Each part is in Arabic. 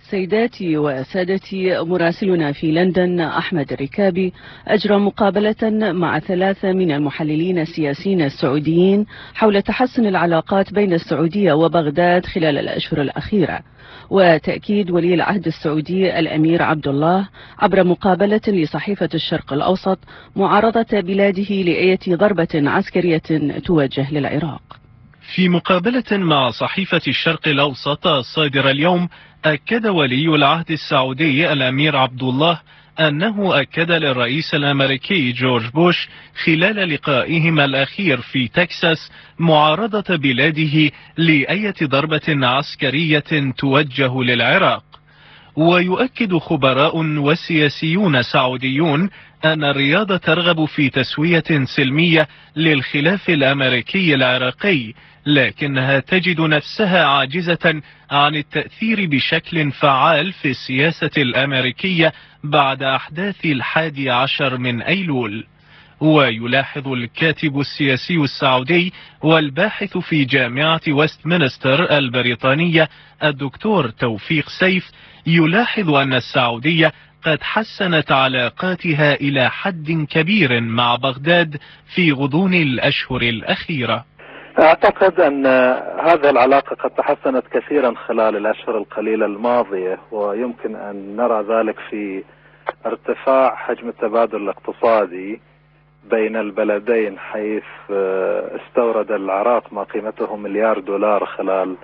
سيداتي وسادتي، مراسلنا في لندن أحمد الركابي أجرى مقابلة مع 3 من المحللين السياسيين السعوديين حول تحسن العلاقات بين السعودية وبغداد خلال الأشهر الأخيرة، وتأكيد ولي العهد السعودي الأمير عبد الله عبر مقابلة لصحيفة الشرق الأوسط معارضة بلاده لأية ضربة عسكرية توجه للعراق. في مقابلة مع صحيفة الشرق الأوسط الصادرة اليوم، أكد ولي العهد السعودي الأمير عبد الله أنه أكد للرئيس الأمريكي جورج بوش خلال لقائهما الأخير في تكساس معارضة بلاده لأية ضربة عسكرية توجه للعراق. ويؤكد خبراء وسياسيون سعوديون أن الرياض ترغب في تسوية سلمية للخلاف الأمريكي العراقي، لكنها تجد نفسها عاجزة عن التأثير بشكل فعال في السياسة الأمريكية بعد أحداث 11 من أيلول. ويلاحظ الكاتب السياسي السعودي والباحث في جامعة ويستمنستر البريطانية الدكتور توفيق سيف يلاحظ أن السعودية قد حسنت علاقاتها إلى حد كبير مع بغداد في غضون الأشهر الأخيرة. أعتقد أن هذه العلاقة قد تحسنت كثيرا خلال الأشهر القليلة الماضية، ويمكن أن نرى ذلك في ارتفاع حجم التبادل الاقتصادي بين البلدين، حيث استورد العراق ما قيمته $1 مليار خلال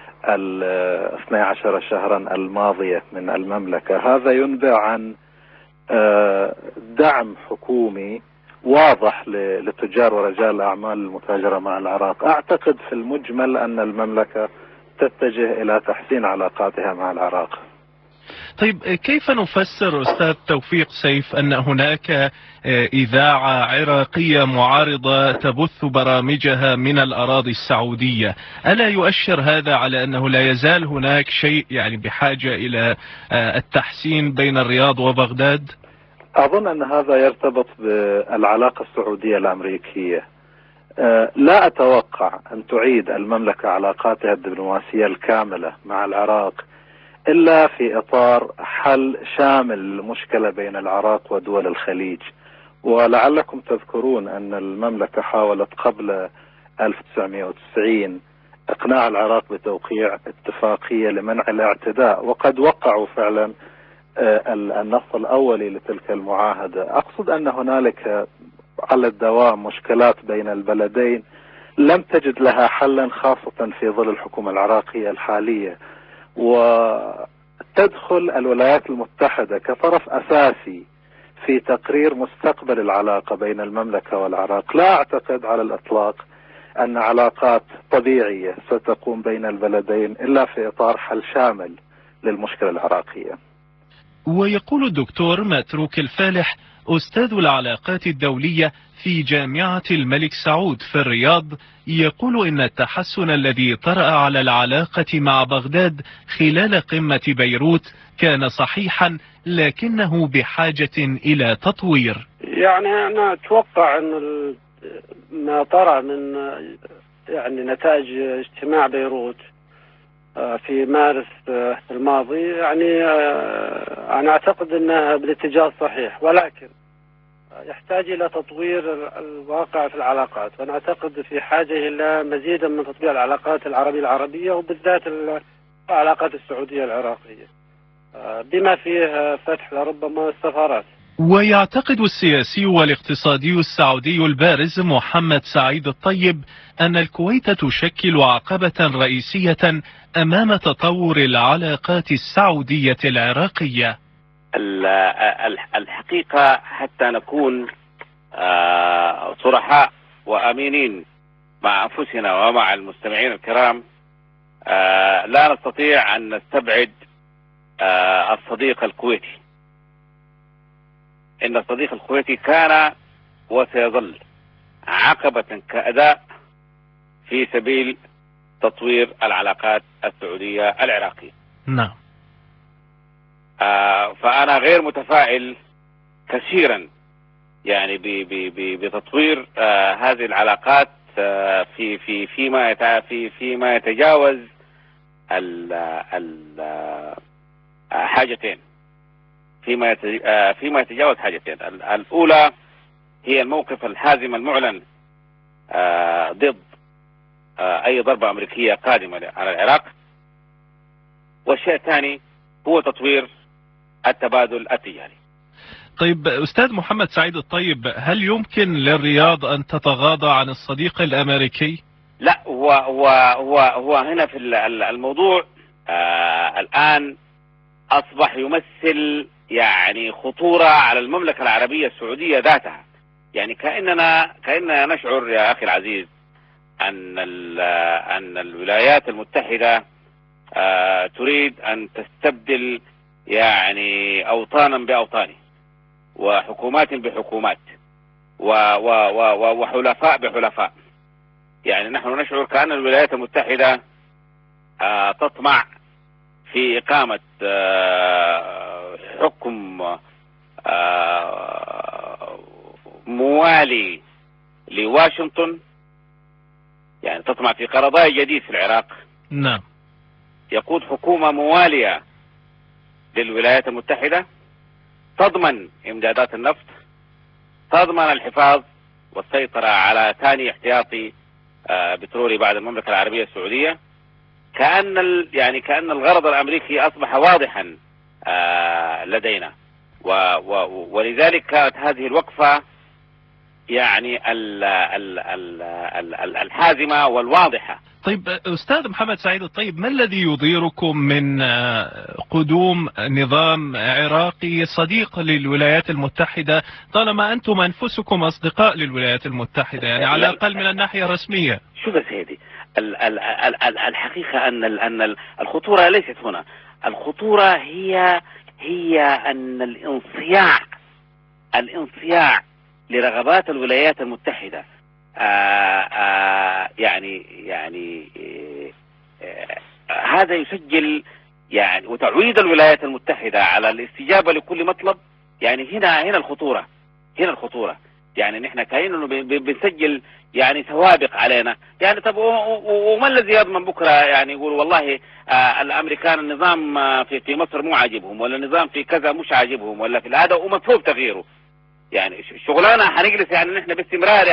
12 شهرا الماضية من المملكة. هذا ينبع عن دعم حكومي واضح للتجار ورجال الأعمال المتاجرة مع العراق. أعتقد في المجمل أن المملكة تتجه إلى تحسين علاقاتها مع العراق. طيب، كيف نفسر أستاذ توفيق سيف أن هناك إذاعة عراقية معارضة تبث برامجها من الأراضي السعودية؟ ألا يؤشر هذا على أنه لا يزال هناك شيء بحاجة إلى التحسين بين الرياض وبغداد؟ أظن أن هذا يرتبط بالعلاقة السعودية الأمريكية. لا أتوقع أن تعيد المملكة علاقاتها الدبلوماسية الكاملة مع العراق إلا في إطار حل شامل للمشكلة بين العراق ودول الخليج. ولعلكم تذكرون أن المملكة حاولت قبل 1990 إقناع العراق بتوقيع اتفاقية لمنع الاعتداء، وقد وقعوا فعلا النص الأولي لتلك المعاهدة. أقصد أن هنالك على الدوام مشكلات بين البلدين لم تجد لها حلا، خاصة في ظل الحكومة العراقية الحالية. وتدخل الولايات المتحدة كطرف أساسي في تقرير مستقبل العلاقة بين المملكة والعراق. لا أعتقد على الإطلاق أن علاقات طبيعية ستقوم بين البلدين إلا في إطار حل شامل للمشكلة العراقية. ويقول الدكتور متروك الفالح أستاذ العلاقات الدولية في جامعة الملك سعود في الرياض، يقول إن التحسن الذي طرأ على العلاقة مع بغداد خلال قمة بيروت كان صحيحا، لكنه بحاجة إلى تطوير. أنا أتوقع أن ما طرأ من نتائج اجتماع بيروت في مارس الماضي، أنا أعتقد أنها بالاتجاه الصحيح، ولكن يحتاج إلى تطوير الواقع في العلاقات. وأنا أعتقد في حاجة إلى مزيدا من تطوير العلاقات العربية وبالذات العلاقات السعودية العراقية، بما فيه فتح لربما السفارات. ويعتقد السياسي والاقتصادي السعودي البارز محمد سعيد الطيب أن الكويت تشكل عقبة رئيسية أمام تطور العلاقات السعودية العراقية. الحقيقة حتى نكون صرحاء وأمينين مع أنفسنا ومع المستمعين الكرام، لا نستطيع أن نستبعد الصديق الكويتي. إن الصديق الكويتي كان وسيظل عقبة كأداء في سبيل تطوير العلاقات السعودية العراقية. نعم. فأنا غير متفائل كثيرا بتطوير هذه العلاقات فيما يتجاوز حاجتين، فيما يتجاوز حاجتين. الأولى هي الموقف الحازم المعلن ضد أي ضربة أمريكية قادمة على العراق، والشيء الثاني هو تطوير التبادل التجاري. طيب أستاذ محمد سعيد الطيب، هل يمكن للرياض أن تتغاضى عن الصديق الأمريكي؟ لا، هو هنا في الموضوع الآن أصبح يمثل يعني خطورة على المملكة العربية السعودية ذاتها. يعني كأننا نشعر يا أخي العزيز أن الولايات المتحدة تريد أن تستبدل يعني أوطانا بأوطان، وحكومات بحكومات، وحلفاء بحلفاء. يعني نحن نشعر كأن الولايات المتحدة تطمع في إقامة حكم موالي لواشنطن، يعني تطمع في قرضاء جديد في العراق. نعم. يقود حكومة موالية للولايات المتحدة تضمن إمدادات النفط، تضمن الحفاظ والسيطرة على ثاني احتياطي بترولي بعد المملكة العربية السعودية. كأن الغرض الأمريكي أصبح واضحا لدينا، ولذلك كانت هذه الوقفة يعني الحازمة والواضحة. طيب أستاذ محمد سعيد الطيب، ما الذي يضيركم من قدوم نظام عراقي صديق للولايات المتحدة طالما أنتم أنفسكم أصدقاء للولايات المتحدة، يعني على الأقل من الناحية الرسمية؟ شو بس هذه الحقيقة أن الخطورة ليست هنا. الخطورة هي أن الانصياع لرغبات الولايات المتحدة هذا يسجل يعني وتعويد الولايات المتحدة على الاستجابة لكل مطلب. يعني هنا الخطورة. يعني نحن كأنه بنسجل يعني سوابق علينا. يعني طب وما الذي يضمن بكرة يعني يقول والله الأمريكان النظام في مصر مو عاجبهم، ولا النظام في كذا مش عاجبهم، ولا في هذا ومطلوب تغييره. يعني شغلانة حنجلس يعني نحن باستمرار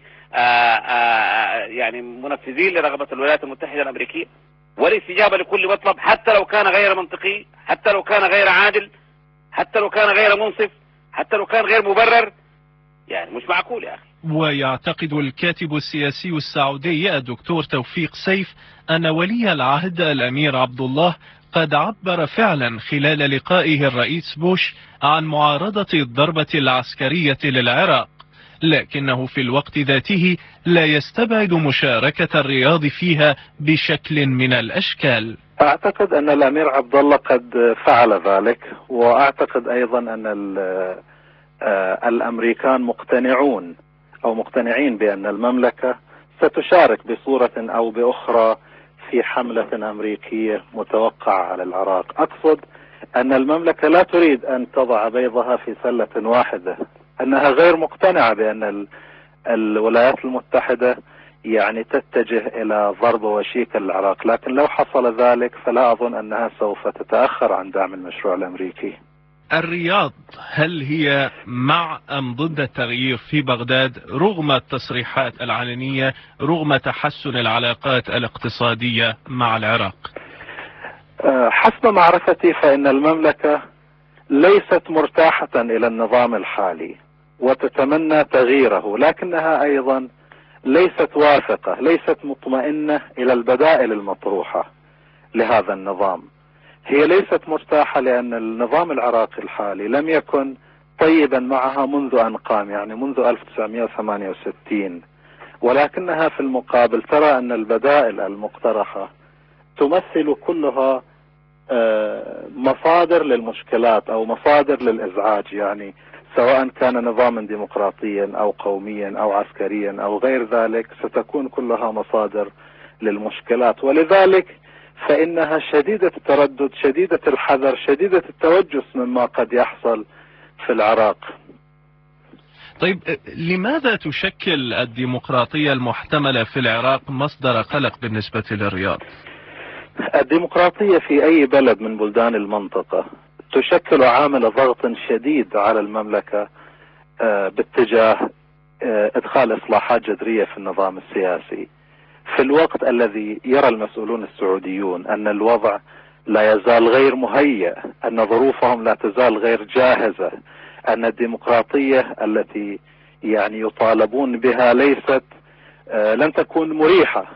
يعني منفذين لرغبة الولايات المتحدة الأمريكية والاستجابة لكل مطلب، حتى لو كان غير منطقي، حتى لو كان غير عادل، حتى لو كان غير منصف، حتى لو كان غير مبرر. يعني مش معقول يا أخي. ويعتقد الكاتب السياسي السعودي الدكتور توفيق سيف أن ولي العهد الأمير عبد الله قد عبر فعلا خلال لقائه الرئيس بوش عن معارضة الضربة العسكرية للعراق، لكنه في الوقت ذاته لا يستبعد مشاركة الرياض فيها بشكل من الأشكال. أعتقد أن الأمير عبد الله قد فعل ذلك، وأعتقد أيضا أن الأمريكان مقتنعين بأن المملكة ستشارك بصورة أو بأخرى في حملة أمريكية متوقعة على العراق. أقصد أن المملكة لا تريد أن تضع بيضها في سلة واحدة، أنها غير مقتنعة بأن الولايات المتحدة يعني تتجه إلى ضرب وشيك العراق، لكن لو حصل ذلك فلا أظن أنها سوف تتأخر عن دعم المشروع الأمريكي. الرياض هل هي مع أم ضد التغيير في بغداد رغم التصريحات العلنية، رغم تحسن العلاقات الاقتصادية مع العراق؟ حسب معرفتي فإن المملكة ليست مرتاحة إلى النظام الحالي وتتمنى تغييره، لكنها أيضا ليست واثقة، ليست مطمئنة إلى البدائل المطروحة لهذا النظام. هي ليست مرتاحة لأن النظام العراقي الحالي لم يكن طيبا معها منذ أن قام، يعني منذ 1968، ولكنها في المقابل ترى أن البدائل المقترحة تمثل كلها مصادر للمشكلات أو مصادر للإزعاج، يعني سواء كان نظاما ديمقراطيا أو قوميا أو عسكريا أو غير ذلك، ستكون كلها مصادر للمشكلات. ولذلك فإنها شديدة التردد، شديدة الحذر، شديدة التوجس مما قد يحصل في العراق. طيب لماذا تشكل الديمقراطية المحتملة في العراق مصدر قلق بالنسبة للرياض؟ الديمقراطية في أي بلد من بلدان المنطقة تشكل عامل ضغط شديد على المملكة باتجاه إدخال إصلاحات جذرية في النظام السياسي، في الوقت الذي يرى المسؤولون السعوديون أن الوضع لا يزال غير مهيأ، أن ظروفهم لا تزال غير جاهزة، أن الديمقراطية التي يعني يطالبون بها ليست لن تكون مريحة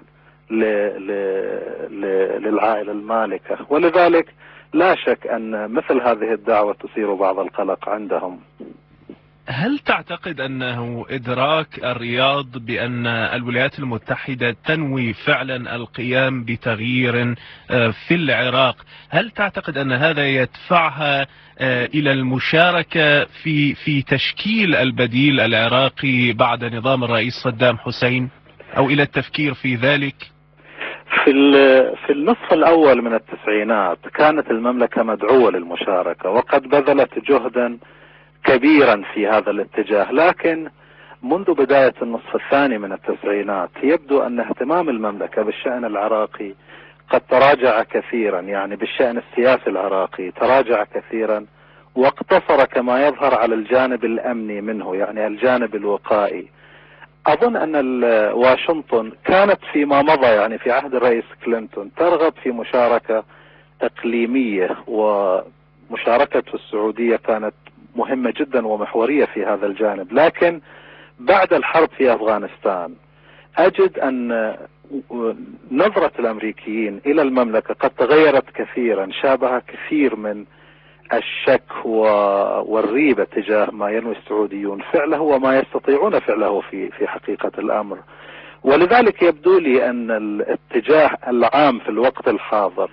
للعائلة المالكة. ولذلك لا شك أن مثل هذه الدعوة تثير بعض القلق عندهم. هل تعتقد أنه إدراك الرياض بأن الولايات المتحدة تنوي فعلا القيام بتغيير في العراق، هل تعتقد أن هذا يدفعها إلى المشاركة في تشكيل البديل العراقي بعد نظام الرئيس صدام حسين، أو إلى التفكير في ذلك؟ في النصف الأول من التسعينات كانت المملكة مدعوة للمشاركة وقد بذلت جهدا كبيرا في هذا الاتجاه، لكن منذ بداية النصف الثاني من التسعينات يبدو أن اهتمام المملكة بالشأن العراقي قد تراجع كثيرا، يعني بالشأن السياسي العراقي تراجع كثيرا واقتصر كما يظهر على الجانب الأمني منه، يعني الجانب الوقائي. أظن أن واشنطن كانت فيما مضى يعني في عهد الرئيس كلينتون ترغب في مشاركة إقليمية، ومشاركة السعودية كانت مهمة جدا ومحورية في هذا الجانب. لكن بعد الحرب في أفغانستان أجد أن نظرة الأمريكيين إلى المملكة قد تغيرت كثيرا، شابه كثير من الشك والريبة تجاه ما ينوي السعوديون فعله وما يستطيعون فعله في حقيقة الأمر. ولذلك يبدو لي أن الاتجاه العام في الوقت الحاضر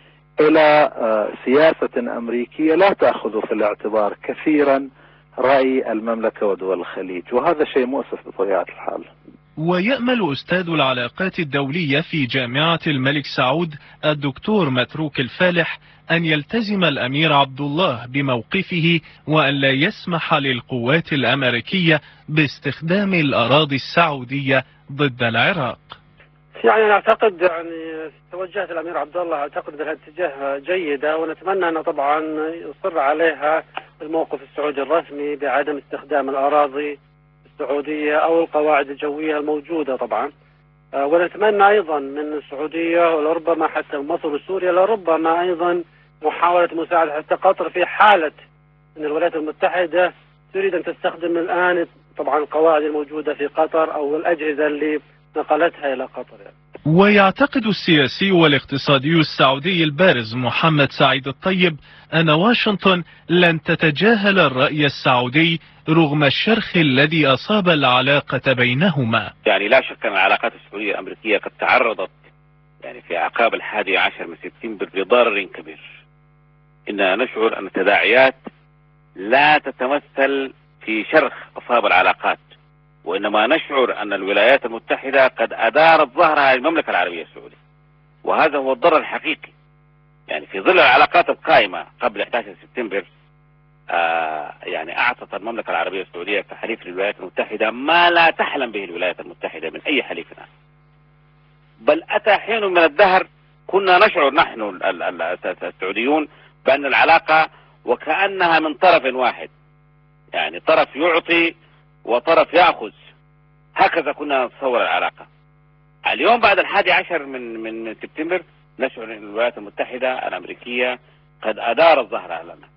إلى سياسة أمريكية لا تأخذ في الاعتبار كثيرا رأي المملكة ودول الخليج، وهذا شيء مؤسف بطبيعة الحال. ويأمل أستاذ العلاقات الدولية في جامعة الملك سعود الدكتور متروك الفالح أن يلتزم الأمير عبد الله بموقفه وأن لا يسمح للقوات الأمريكية باستخدام الأراضي السعودية ضد العراق. يعني أنا أعتقد يعني توجهات الأمير عبد الله أعتقد بها اتجاه جيدة، ونتمنى أن طبعا يصر عليها الموقف السعودي الرسمي بعدم استخدام الأراضي السعودية أو القواعد الجوية الموجودة طبعا. ونتمنى أيضا من السعودية ولربما حتى مصر وسوريا لربما أيضا محاولة مساعدة حتى قطر في حالة أن الولايات المتحدة تريد أن تستخدم الآن طبعا القواعد الموجودة في قطر أو الأجهزة اللي نقلتها إلى قطر يعني. ويعتقد السياسي والاقتصادي السعودي البارز محمد سعيد الطيب أن واشنطن لن تتجاهل الرأي السعودي رغم الشرخ الذي أصاب العلاقة بينهما. يعني لا شك أن العلاقات السعودية الأمريكية قد تعرضت يعني في أعقاب 11 من سبتمبر لضرر كبير. إننا نشعر أن التداعيات لا تتمثل في شرخ أصاب العلاقات، وإنما نشعر أن الولايات المتحدة قد أدارت ظهرها للمملكة العربية السعودية، وهذا هو الضرر الحقيقي. يعني في ظل العلاقات القائمة قبل 11 سبتمبر يعني أعطت المملكة العربية السعودية كحليف للولايات المتحدة ما لا تحلم به الولايات المتحدة من أي حليف آخر. بل أتى حين من الدهر كنا نشعر نحن السعوديون بأن العلاقة وكأنها من طرف واحد، يعني طرف يعطي وطرف يأخذ، هكذا كنا نتصور العلاقة. اليوم بعد 11 من سبتمبر نشعر أن الولايات المتحدة الأمريكية قد أدارت ظهرها لنا،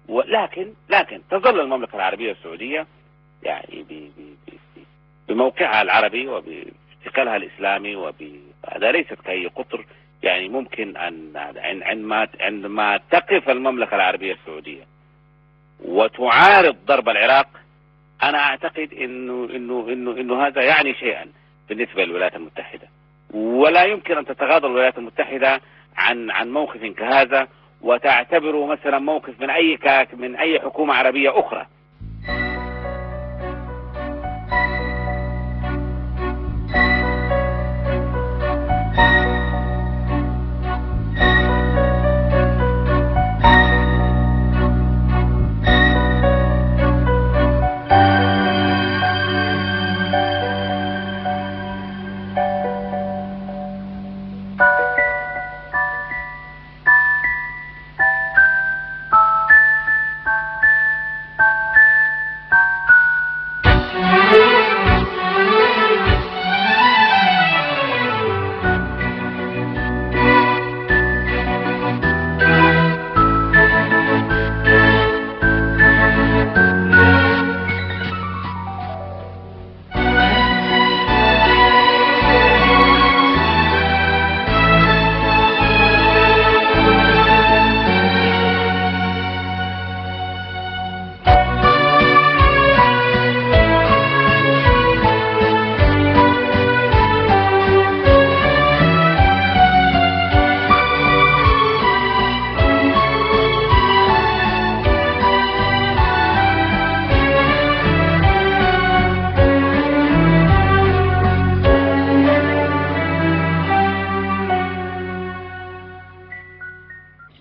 لكن تظل المملكة العربية السعودية يعني بموقعها العربي وباشتغالها الإسلامي هذا ليست كأي قطر. يعني ممكن أن عندما تقف المملكة العربية السعودية وتعارض ضرب العراق، أنا أعتقد إنه هذا يعني شيئا بالنسبة للولايات المتحدة، ولا يمكن أن تتغاضى الولايات المتحدة عن موقف كهذا وتعتبره مثلا موقف من أي حكومة عربية أخرى.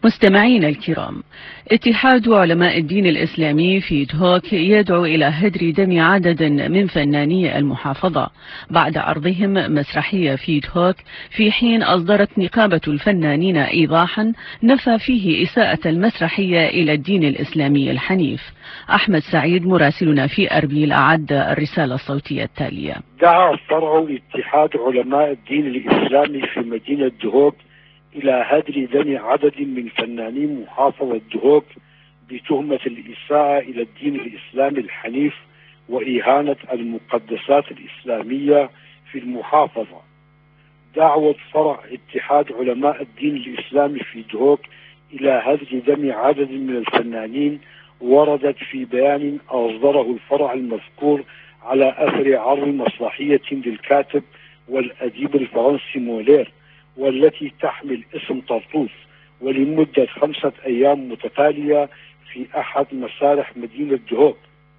مستمعين الكرام، اتحاد علماء الدين الإسلامي في دهوك يدعو إلى هدر دم عدد من فناني المحافظة بعد عرضهم مسرحية في دهوك، في حين أصدرت نقابة الفنانين إيضاحا نفى فيه إساءة المسرحية إلى الدين الإسلامي الحنيف. أحمد سعيد مراسلنا في أربيل أعد الرسالة الصوتية التالية. دعا فرع اتحاد علماء الدين الإسلامي في مدينة دهوك إلى هدر دم عدد من فناني محافظة دهوك بتهمة الإساءة إلى الدين الإسلامي الحنيف وإهانة المقدسات الإسلامية في المحافظة. دعوة فرع اتحاد علماء الدين الإسلامي في دهوك إلى هدر دم عدد من الفنانين وردت في بيان أصدره الفرع المذكور على أثر عرض مسرحية للكاتب والأديب الفرنسي مولير، والتي تحمل اسم طرطوس، ولمدة 5 أيام متتالية في أحد مسارح مدينة دهوك.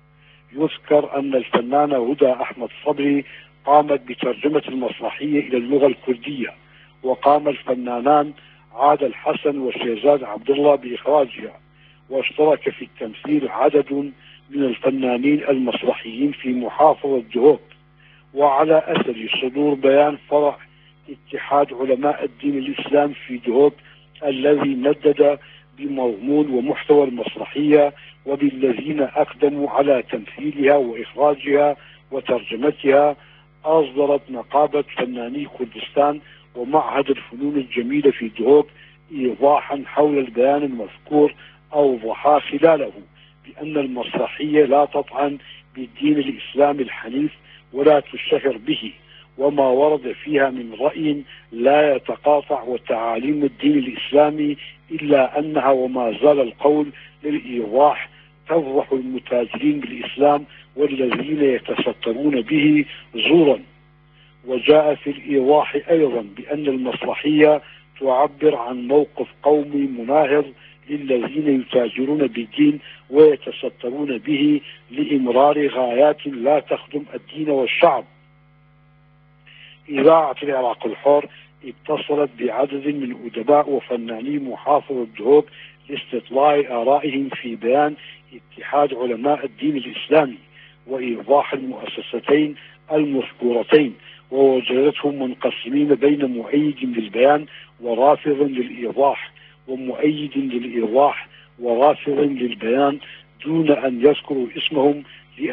يذكر أن الفنانة هدى أحمد صبري قامت بترجمة المسرحية إلى اللغة الكردية، وقام الفنانان عادل حسن وشيزاد عبد الله بإخراجها، واشترك في التمثيل عدد من الفنانين المسرحيين في محافظة دهوك. وعلى أثر صدور بيان فرع اتحاد علماء الدين الإسلام في دهوك الذي ندد بمضمون ومحتوى المسرحية وبالذين أقدموا على تمثيلها وإخراجها وترجمتها، أصدرت نقابة فناني كردستان ومعهد الفنون الجميلة في دهوك إيضاحا حول البيان المذكور، أوضحا خلاله بأن المسرحية لا تطعن بالدين الإسلامي الحنيف ولا تشهر به، وما ورد فيها من رأي لا يتقاطع وتعاليم الدين الإسلامي، إلا أنها وما زال القول للإيضاح تفضح المتاجرين بالإسلام والذين يتسترون به زورا. وجاء في الإيضاح أيضا بأن المسرحية تعبر عن موقف قومي مناهض للذين يتاجرون بالدين ويتسترون به لإمرار غايات لا تخدم الدين والشعب. إذاعة العراق الحر اتصلت بعدد من أدباء وفناني محافظة دهوك لاستطلاع آرائهم في بيان اتحاد علماء الدين الإسلامي وإيضاح المؤسستين المذكورتين، ووجدتهم منقسمين بين مؤيد للبيان ورافض للإيضاح، ومؤيد للإيضاح ورافض للبيان، دون أن يذكروا اسمهم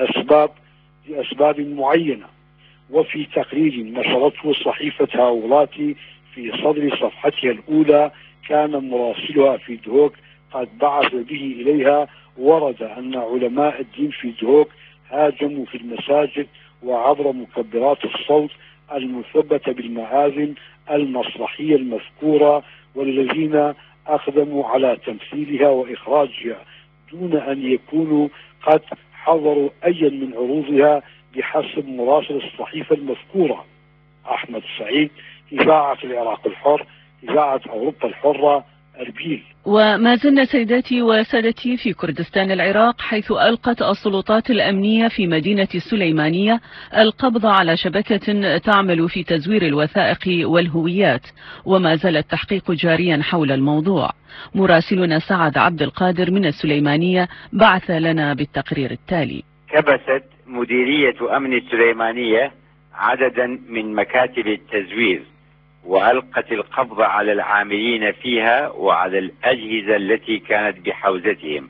لأسباب معينة. وفي تقرير نشرته صحيفة هاولاتي في صدر صفحتها الأولى كان مراسلها في دهوك قد بعث به إليها، ورد أن علماء الدين في دهوك هاجموا في المساجد وعبر مكبرات الصوت المثبتة بالمآذن المسرحية المذكورة، والذين أقدموا على تمثيلها وإخراجها دون أن يكونوا قد حضروا أي من عروضها بحسب مراسل الصحيفة المذكورة. أحمد سعيد، إذاعة العراق الحر، إذاعة أوروبا الحرة، أربيل. وما زلنا سيداتي وسادتي في كردستان العراق، حيث ألقت السلطات الأمنية في مدينة السليمانية القبض على شبكة تعمل في تزوير الوثائق والهويات، وما زال التحقيق جاريا حول الموضوع. مراسلنا سعد عبد القادر من السليمانية بعث لنا بالتقرير التالي. كبست مديرية أمن السليمانية عددا من مكاتب التزوير، وألقت القبض على العاملين فيها وعلى الأجهزة التي كانت بحوزتهم.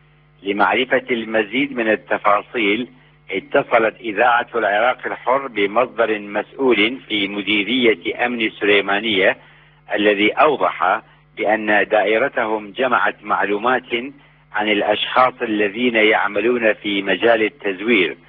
لمعرفة المزيد من التفاصيل اتصلت إذاعة العراق الحر بمصدر مسؤول في مديرية أمن السليمانية الذي أوضح بأن دائرتهم جمعت معلومات عن الأشخاص الذين يعملون في مجال التزوير،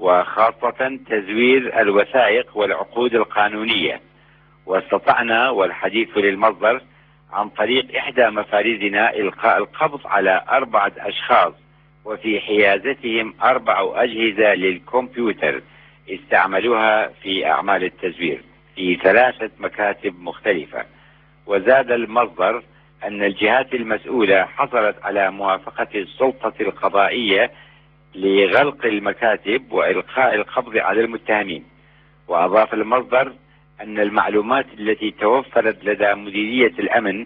وخاصة تزوير الوثائق والعقود القانونية. واستطعنا والحديث للمصدر عن طريق إحدى مفارزنا إلقاء القبض على 4 أشخاص، وفي حيازتهم 4 أجهزة للكمبيوتر استعملوها في أعمال التزوير في 3 مكاتب مختلفة. وزاد المصدر أن الجهات المسؤولة حصلت على موافقة السلطة القضائية لغلق المكاتب وإلقاء القبض على المتهمين. وأضاف المصدر أن المعلومات التي توفرت لدى مديرية الأمن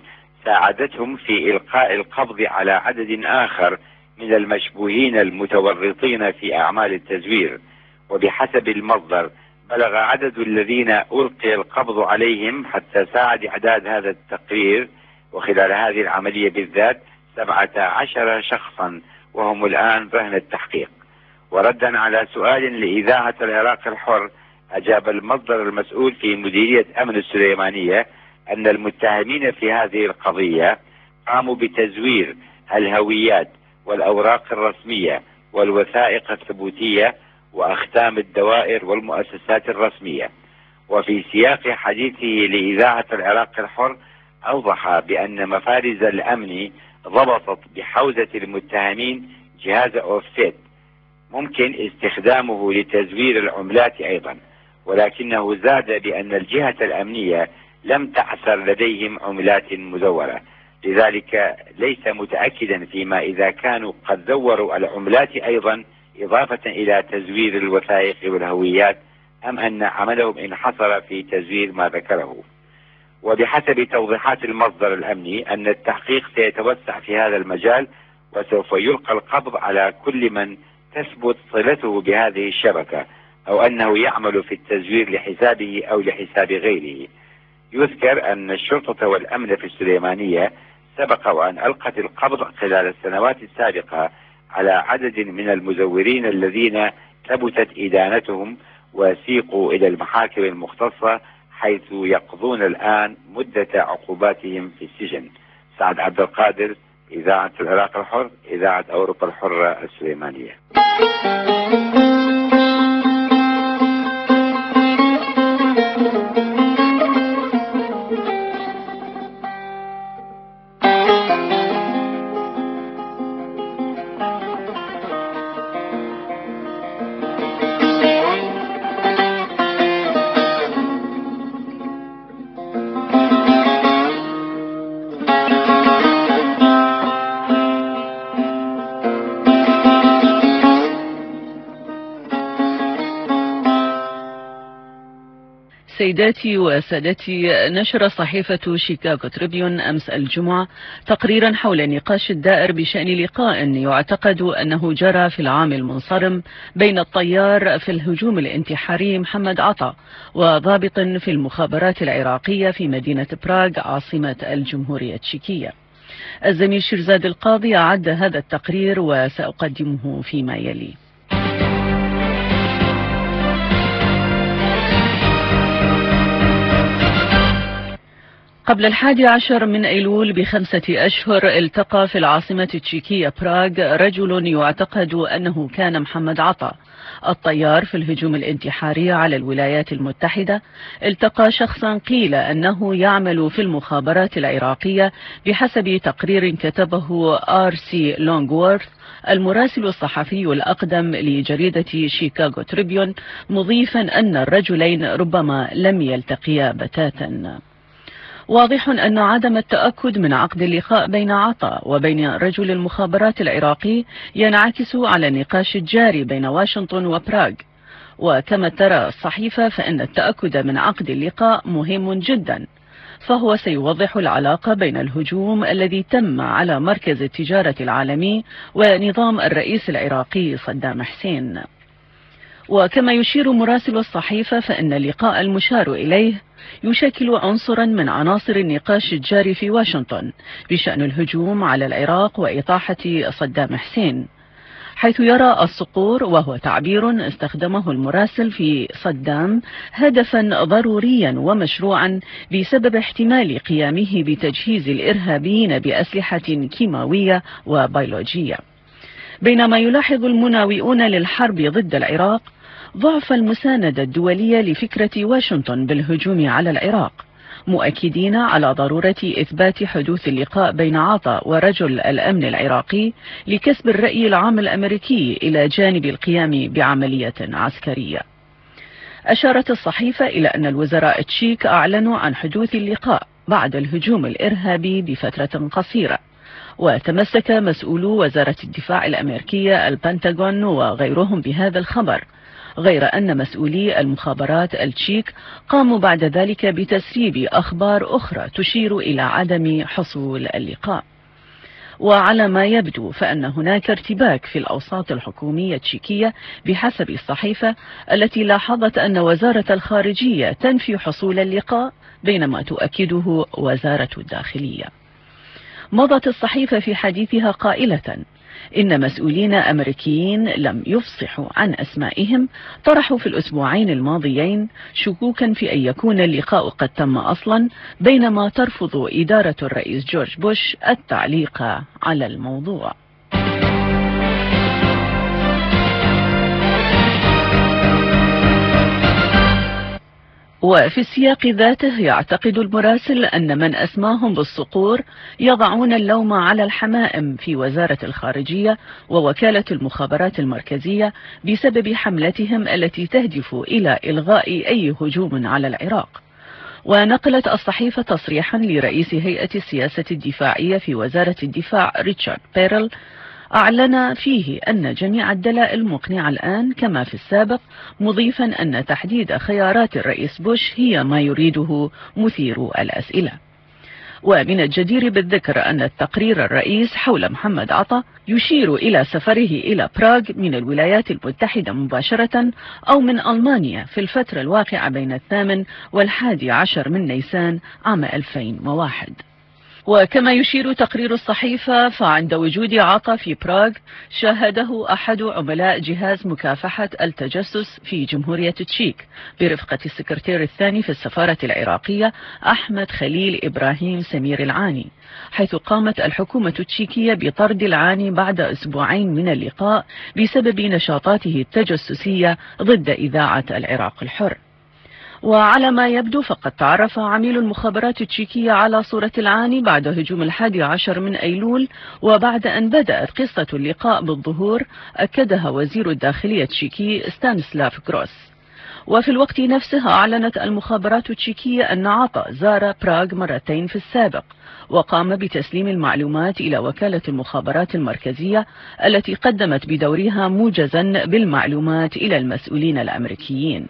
ساعدتهم في إلقاء القبض على عدد آخر من المشبوهين المتورطين في أعمال التزوير. وبحسب المصدر بلغ عدد الذين ألقي القبض عليهم حتى ساعة إعداد هذا التقرير وخلال هذه العملية بالذات 17 شخصا، وهم الآن رهن التحقيق. وردا على سؤال لإذاعة العراق الحر، أجاب المصدر المسؤول في مديرية أمن السليمانية أن المتهمين في هذه القضية قاموا بتزوير الهويات والأوراق الرسمية والوثائق الثبوتية وأختام الدوائر والمؤسسات الرسمية. وفي سياق حديثه لإذاعة العراق الحر أوضح بأن مفارز الأمن ضبطت بحوزة المتهمين جهاز أوفسيت ممكن استخدامه لتزوير العملات أيضا، ولكنه زاد بأن الجهة الأمنية لم تعثر لديهم عملات مزورة، لذلك ليس متأكدا فيما إذا كانوا قد زوروا العملات أيضا إضافة إلى تزوير الوثائق والهويات أم أن عملهم انحصر في تزوير ما ذكره. وبحسب توضيحات المصدر الأمني أن التحقيق سيتوسع في هذا المجال، وسوف يلقى القبض على كل من تثبت صلته بهذه الشبكة أو أنه يعمل في التزوير لحسابه أو لحساب غيره. يذكر أن الشرطة والأمن في السليمانية سبق وأن ألقت القبض خلال السنوات السابقة على عدد من المزورين الذين ثبتت إدانتهم وسيقوا إلى المحاكم المختصة، حيث يقضون الآن مدة عقوباتهم في السجن. سعد عبد القادر، إذاعة العراق الحر، إذاعة أوروبا الحرة السليمانية. سيداتي وسادتي، نشر صحيفة شيكاغو تريبيون أمس الجمعة تقريرا حول النقاش الدائر بشأن لقاء يعتقد أنه جرى في العام المنصرم بين الطيار في الهجوم الانتحاري محمد عطا وضابط في المخابرات العراقية في مدينة براغ عاصمة الجمهورية التشيكية. الزميل شيرزاد القاضي أعد هذا التقرير وسأقدمه فيما يلي. قبل 11 من أيلول ب5 أشهر التقى في العاصمة التشيكية براغ رجل يعتقد أنه كان محمد عطا الطيار في الهجوم الانتحاري على الولايات المتحدة. التقى شخصا قيل أنه يعمل في المخابرات العراقية بحسب تقرير كتبه آر.سي. لونغورث المراسل الصحفي الأقدم لجريدة شيكاغو تريبيون، مضيفا أن الرجلين ربما لم يلتقيا بتاتا. واضح أن عدم التأكد من عقد اللقاء بين عطا وبين رجل المخابرات العراقي ينعكس على النقاش الجاري بين واشنطن وبراغ. وكما ترى الصحيفة فإن التأكد من عقد اللقاء مهم جدا، فهو سيوضح العلاقة بين الهجوم الذي تم على مركز التجارة العالمي ونظام الرئيس العراقي صدام حسين. وكما يشير مراسل الصحيفة فإن اللقاء المشار إليه يشكل عنصرا من عناصر النقاش الجاري في واشنطن بشأن الهجوم على العراق وإطاحة صدام حسين، حيث يرى الصقور، وهو تعبير استخدمه المراسل في صدام، هدفا ضروريا ومشروعا بسبب احتمال قيامه بتجهيز الإرهابيين بأسلحة كيماوية وبيولوجية. بينما يلاحظ المناوئون للحرب ضد العراق ضعف المساندة الدولية لفكرة واشنطن بالهجوم على العراق، مؤكدين على ضرورة إثبات حدوث اللقاء بين عطا ورجل الأمن العراقي لكسب الرأي العام الأمريكي إلى جانب القيام بعملية عسكرية. أشارت الصحيفة إلى أن الوزراء التشيك أعلنوا عن حدوث اللقاء بعد الهجوم الإرهابي بفترة قصيرة، وتمسك مسؤولو وزارة الدفاع الأمريكية البنتاغون وغيرهم بهذا الخبر، غير أن مسؤولي المخابرات التشيك قاموا بعد ذلك بتسريب أخبار أخرى تشير إلى عدم حصول اللقاء. وعلى ما يبدو فإن هناك ارتباك في الأوساط الحكومية التشيكية بحسب الصحيفة التي لاحظت أن وزارة الخارجية تنفي حصول اللقاء بينما تؤكده وزارة الداخلية. مضت الصحيفة في حديثها قائلة إن مسؤولين أمريكيين لم يفصحوا عن أسمائهم طرحوا في الأسبوعين الماضيين شكوكا في أن يكون اللقاء قد تم أصلا، بينما ترفض إدارة الرئيس جورج بوش التعليق على الموضوع. وفي السياق ذاته يعتقد المراسل أن من أسماهم بالصقور يضعون اللوم على الحمائم في وزارة الخارجية ووكالة المخابرات المركزية بسبب حملتهم التي تهدف إلى إلغاء أي هجوم على العراق. ونقلت الصحيفة تصريحا لرئيس هيئة السياسة الدفاعية في وزارة الدفاع ريتشارد بيرل أعلن فيه أن جميع الدلائل مقنعة الآن كما في السابق، مضيفا أن تحديد خيارات الرئيس بوش هي ما يريده مثير الأسئلة. ومن الجدير بالذكر أن التقرير الرئيس حول محمد عطا يشير إلى سفره إلى براغ من الولايات المتحدة مباشرة أو من ألمانيا في الفترة الواقعة بين 8 و11 من نيسان عام 2001. وكما يشير تقرير الصحيفة فعند وجود عطا في براغ شاهده أحد عملاء جهاز مكافحة التجسس في جمهورية تشيك برفقة السكرتير الثاني في السفارة العراقية أحمد خليل إبراهيم سمير العاني، حيث قامت الحكومة التشيكية بطرد العاني بعد أسبوعين من اللقاء بسبب نشاطاته التجسسية ضد إذاعة العراق الحر. وعلى ما يبدو فقد تعرف عميل المخابرات التشيكية على صورة العاني بعد هجوم 11 من أيلول، وبعد أن بدأت قصة اللقاء بالظهور أكدها وزير الداخلية التشيكي ستانسلاف غروس. وفي الوقت نفسه أعلنت المخابرات التشيكية أن عطا زار براغ مرتين في السابق وقام بتسليم المعلومات إلى وكالة المخابرات المركزية التي قدمت بدورها موجزا بالمعلومات إلى المسؤولين الأمريكيين.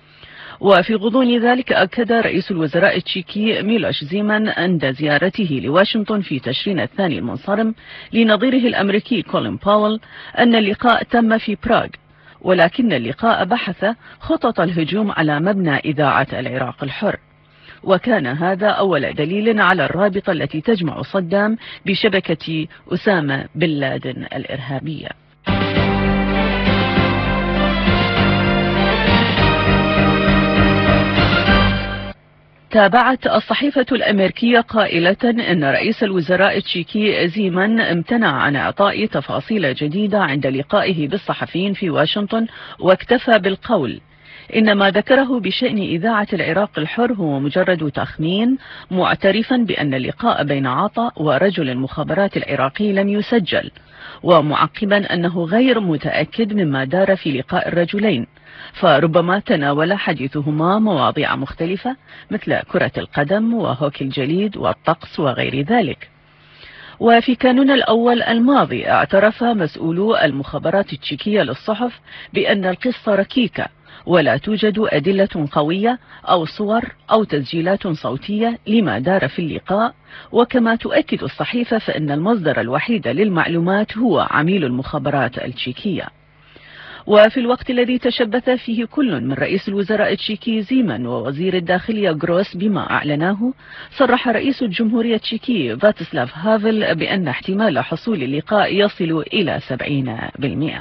وفي غضون ذلك أكد رئيس الوزراء التشيكي ميلوش زيمان عند زيارته لواشنطن في تشرين الثاني المنصرم لنظيره الأمريكي كولين باول أن اللقاء تم في براغ، ولكن اللقاء بحث خطط الهجوم على مبنى إذاعة العراق الحر، وكان هذا أول دليل على الرابطة التي تجمع صدام بشبكة أسامة بن لادن الإرهابية. تابعت الصحيفة الأمريكية قائلة أن رئيس الوزراء التشيكي زيمان امتنع عن إعطاء تفاصيل جديدة عند لقائه بالصحفيين في واشنطن، واكتفى بالقول إن ما ذكره بشأن إذاعة العراق الحر هو مجرد تخمين، معترفا بأن اللقاء بين عطا ورجل المخابرات العراقي لم يسجل، ومعقبا أنه غير متأكد مما دار في لقاء الرجلين، فربما تناول حديثهما مواضيع مختلفة مثل كرة القدم وهوكي الجليد والطقس وغير ذلك. وفي كانون الأول الماضي اعترف مسؤولو المخابرات التشيكية للصحف بأن القصة ركيكة ولا توجد أدلة قوية أو صور أو تسجيلات صوتية لما دار في اللقاء. وكما تؤكد الصحيفة فإن المصدر الوحيد للمعلومات هو عميل المخابرات التشيكية. وفي الوقت الذي تشبث فيه كل من رئيس الوزراء التشيكي زيمان ووزير الداخلية غروس بما أعلناه، صرح رئيس الجمهورية التشيكي فاتسلاف هافل بأن احتمال حصول اللقاء يصل إلى 70%.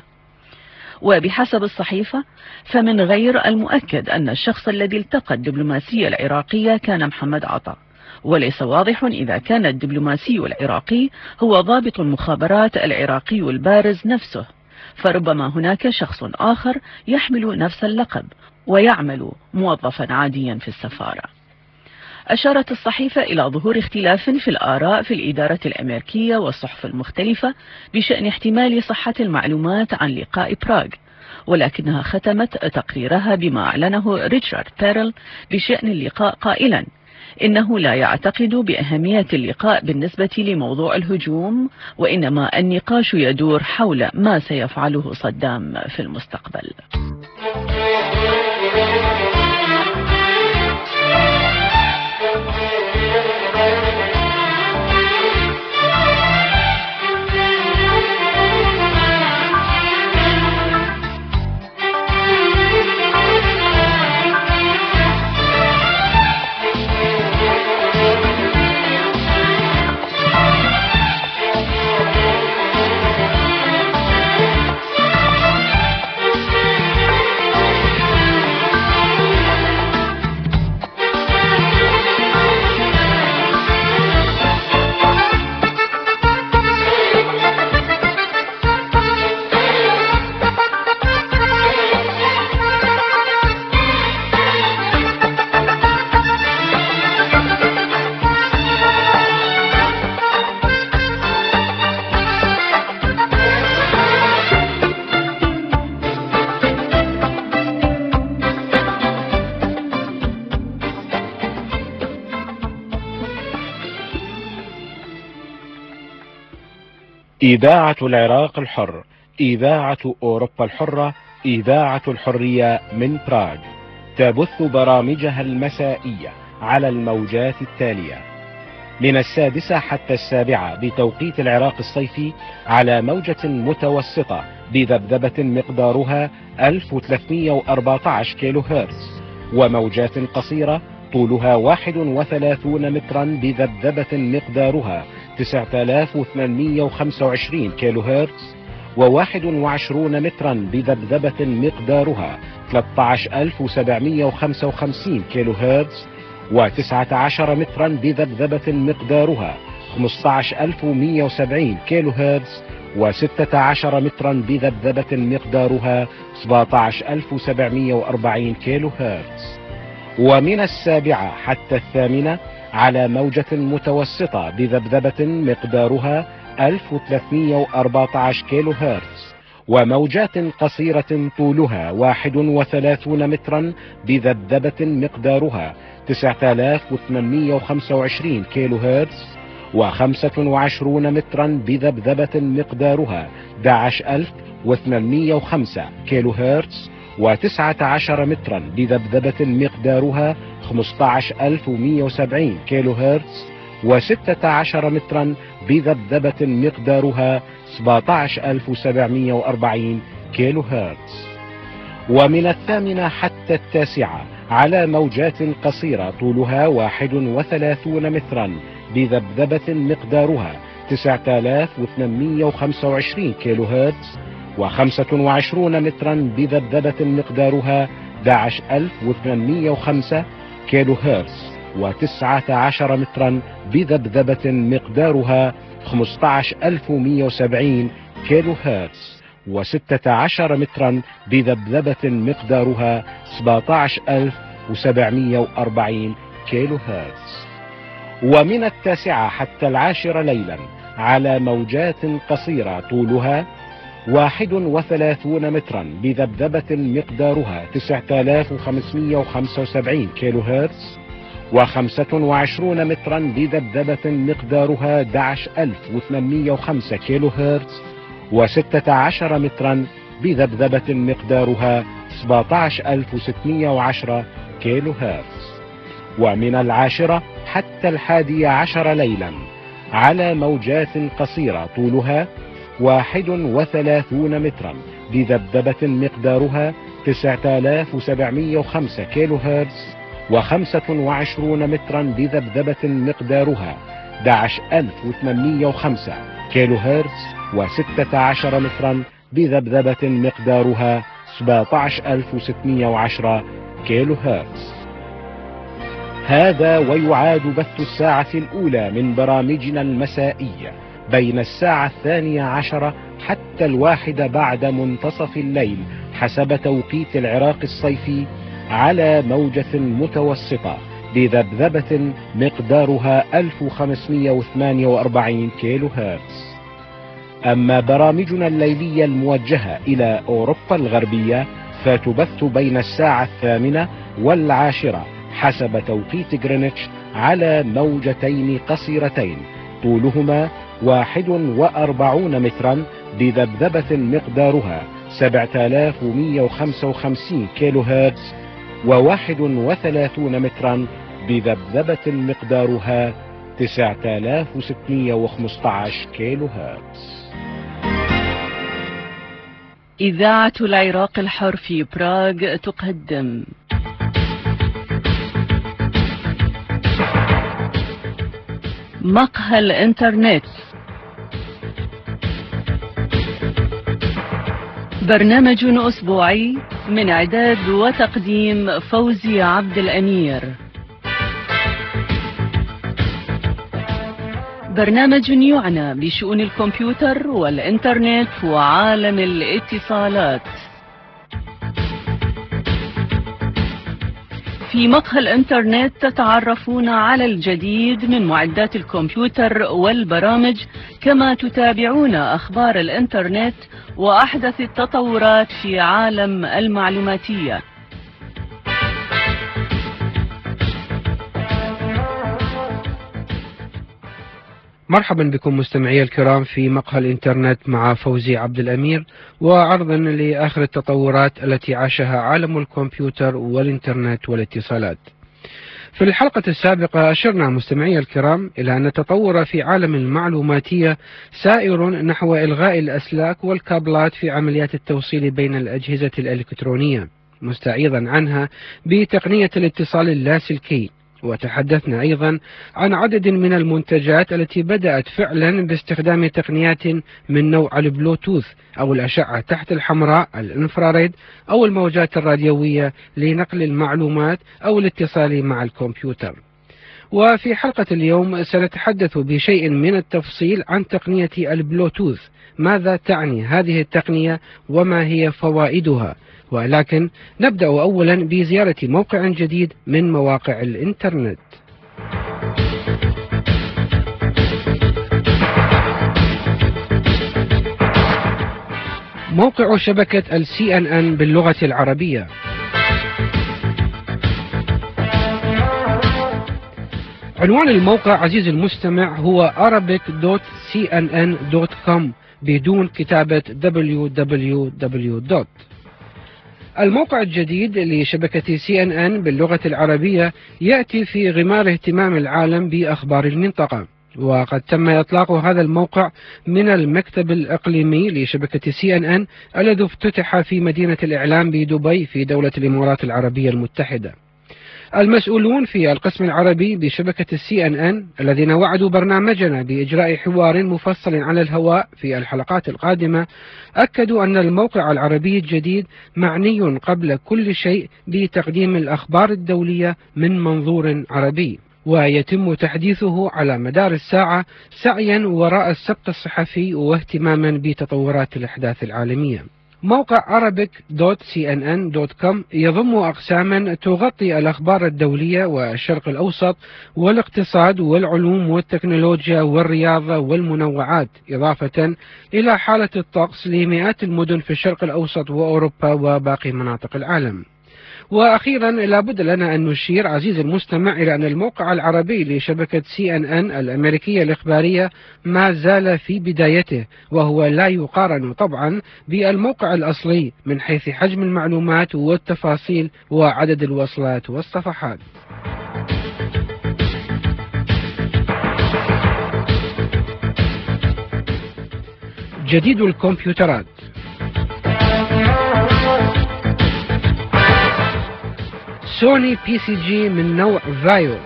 وبحسب الصحيفة فمن غير المؤكد أن الشخص الذي التقى الدبلوماسية العراقية كان محمد عطا، وليس واضح إذا كان الدبلوماسي العراقي هو ضابط المخابرات العراقي البارز نفسه، فربما هناك شخص آخر يحمل نفس اللقب ويعمل موظفا عاديا في السفارة. أشارت الصحيفة إلى ظهور اختلاف في الآراء في الإدارة الأمريكية والصحف المختلفة بشأن احتمال صحة المعلومات عن لقاء براغ، ولكنها ختمت تقريرها بما أعلنه ريتشارد بيرل بشأن اللقاء قائلا إنه لا يعتقد بأهمية اللقاء بالنسبة لموضوع الهجوم، وإنما النقاش يدور حول ما سيفعله صدام في المستقبل. إذاعة العراق الحر، إذاعة أوروبا الحرة، إذاعة الحرية من براغ، تبث برامجها المسائية على الموجات التالية: من 6 حتى 7 بتوقيت العراق الصيفي على موجة متوسطة بذبذبة مقدارها 1314 كيلو هرتز، وموجات قصيرة طولها 31 مترا بذبذبة مقدارها 9825 كيلو هرتز، و21 مترا بذبذبة مقدارها 13755 كيلو هرتز، و19 مترا بذبذبة مقدارها 15170 كيلو هرتز، و16 مترا بذبذبة مقدارها 17740 كيلو هرتز. ومن 7 حتى 8 على موجة متوسطة بذبذبة مقدارها 1314 كيلو هرتز، وموجات قصيرة طولها 31 مترا بذبذبة مقدارها 9825 كيلو هرتز، و25 مترا بذبذبة مقدارها 11805 كيلو هرتز، و19 مترا بذبذبة مقدارها 15170 كيلو هرتز، و16 مترا بذبذبة مقدارها 17740 كيلو هرتز. ومن 8 حتى 9 على موجات قصيرة طولها 31 مترا بذبذبة مقدارها 9825 كيلو هرتز، و25 مترا بذبذبة مقدارها 11805 كيلو هرتز، و19 مترا بذبذبة مقدارها 15170 كيلو هرتز، و16 مترا بذبذبة مقدارها 17740 كيلو هرتز. ومن 9 حتى 10 ليلا على موجات قصيرة طولها 31 مترا بذبذبة مقدارها 9575 كيلو هرتز، و25 مترا بذبذبة مقدارها 11805 كيلو هرتز، و16 مترا بذبذبة مقدارها 17610 كيلو هرتز. ومن 10 حتى 11 ليلا على موجات قصيرة طولها 31 مترا بذبذبة مقدارها 9705 كيلو هرتز، و25 مترا بذبذبة مقدارها 11805 كيلو هرتز، و16 مترا بذبذبة مقدارها 17610 كيلو هرتز. هذا ويعاد بث الساعة الأولى من برامجنا المسائية بين 12:00 حتى 1 بعد منتصف الليل حسب توقيت العراق الصيفي على موجة متوسطة بذبذبة مقدارها 1548 كيلو هرتز. أما برامجنا الليلية الموجهة إلى أوروبا الغربية فتبث بين 8:00 و10:00 حسب توقيت غرينتش على موجتين قصيرتين طولهما 41 مترا بذبذبة مقدارها 7155 كيلو هرتز، و31 مترا بذبذبة مقدارها 9615 كيلو هرتز. إذاعة العراق الحر في براغ تقدم مقهى الإنترنت، برنامج أسبوعي من إعداد وتقديم فوزي عبد الأمير. برنامج يعنى بشؤون الكمبيوتر والإنترنت وعالم الاتصالات. في مقهى الإنترنت تتعرفون على الجديد من معدات الكمبيوتر والبرامج، كما تتابعون أخبار الإنترنت وأحدث التطورات في عالم المعلوماتية. مرحبا بكم مستمعي الكرام في مقهى الإنترنت مع فوزي عبد الأمير، وعرضا لآخر التطورات التي عاشها عالم الكمبيوتر والإنترنت والاتصالات. في الحلقة السابقة أشرنا مستمعي الكرام إلى أن التطور في عالم المعلوماتية سائر نحو إلغاء الأسلاك والكابلات في عمليات التوصيل بين الأجهزة الإلكترونية، مستعيضا عنها بتقنية الاتصال اللاسلكي. وتحدثنا أيضا عن عدد من المنتجات التي بدأت فعلا باستخدام تقنيات من نوع البلوتوث أو الأشعة تحت الحمراء الانفراريد أو الموجات الراديوية لنقل المعلومات أو الاتصال مع الكمبيوتر. وفي حلقة اليوم سنتحدث بشيء من التفصيل عن تقنية البلوتوث، ماذا تعني هذه التقنية وما هي فوائدها. ولكن نبدأ أولا بزيارة موقع جديد من مواقع الإنترنت. موقع شبكة CNN باللغة العربية. عنوان الموقع عزيزي المستمع هو arabic.cnn.com بدون كتابة www. الموقع الجديد لشبكة CNN باللغة العربية يأتي في غمار اهتمام العالم بأخبار المنطقة، وقد تم إطلاق هذا الموقع من المكتب الإقليمي لشبكة CNN الذي افتتح في مدينة الإعلام بدبي في دولة الإمارات العربية المتحدة. المسؤولون في القسم العربي بشبكة CNN الذين وعدوا برنامجنا بإجراء حوار مفصل على الهواء في الحلقات القادمة أكدوا أن الموقع العربي الجديد معني قبل كل شيء بتقديم الأخبار الدولية من منظور عربي، ويتم تحديثه على مدار الساعة سعيا وراء السبق الصحفي واهتماما بتطورات الأحداث العالمية. موقع arabic.cnn.com يضم أقساما تغطي الأخبار الدولية والشرق الأوسط والاقتصاد والعلوم والتكنولوجيا والرياضة والمنوعات، إضافة إلى حالة الطقس لمئات المدن في الشرق الأوسط وأوروبا وباقي مناطق العالم. وأخيرا لابد لنا أن نشير عزيزي المستمع إلى أن الموقع العربي لشبكة CNN الأمريكية الإخبارية ما زال في بدايته، وهو لا يقارن طبعا بالموقع الأصلي من حيث حجم المعلومات والتفاصيل وعدد الوصلات والصفحات. جديد الكمبيوترات. سوني PCG من نوع فايو.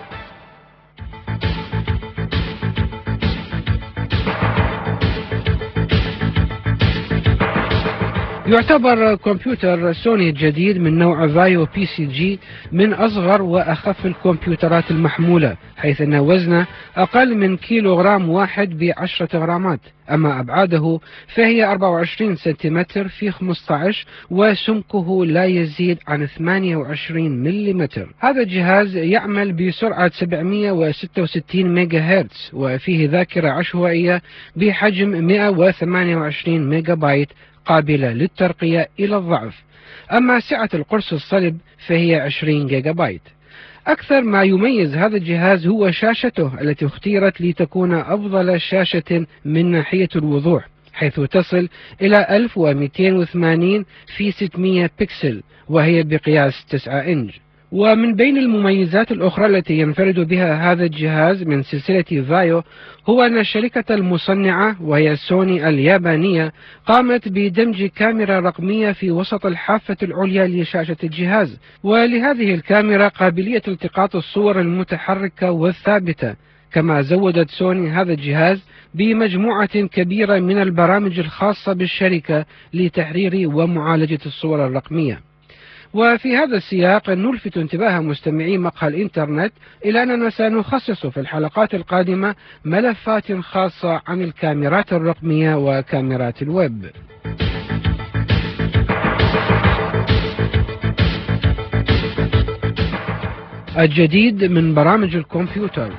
يعتبر كمبيوتر سوني الجديد من نوع فايو PCG من أصغر وأخف الكمبيوترات المحمولة، حيث أن وزنه أقل من كيلوغرام واحد ب10 غرامات، أما أبعاده فهي 24 سنتيمتر في 15 وسمكه لا يزيد عن 28 ملم. هذا الجهاز يعمل بسرعة 766 ميجا هرتز وفيه ذاكرة عشوائية بحجم 128 ميجا بايت قابلة للترقية إلى الضعف، أما سعة القرص الصلب فهي 20 جيجا بايت. أكثر ما يميز هذا الجهاز هو شاشته التي اختيرت لتكون أفضل شاشة من ناحية الوضوح، حيث تصل إلى 1280 في 600 بكسل وهي بقياس 9 إنج. ومن بين المميزات الأخرى التي ينفرد بها هذا الجهاز من سلسلة فايو هو أن الشركة المصنعة وهي سوني اليابانية قامت بدمج كاميرا رقمية في وسط الحافة العليا لشاشة الجهاز، ولهذه الكاميرا قابلية التقاط الصور المتحركة والثابتة. كما زودت سوني هذا الجهاز بمجموعة كبيرة من البرامج الخاصة بالشركة لتحرير ومعالجة الصور الرقمية. وفي هذا السياق نلفت انتباه مستمعي مقهى الإنترنت إلى أننا سنخصص في الحلقات القادمة ملفات خاصة عن الكاميرات الرقمية وكاميرات الويب. الجديد من برامج الكمبيوتر.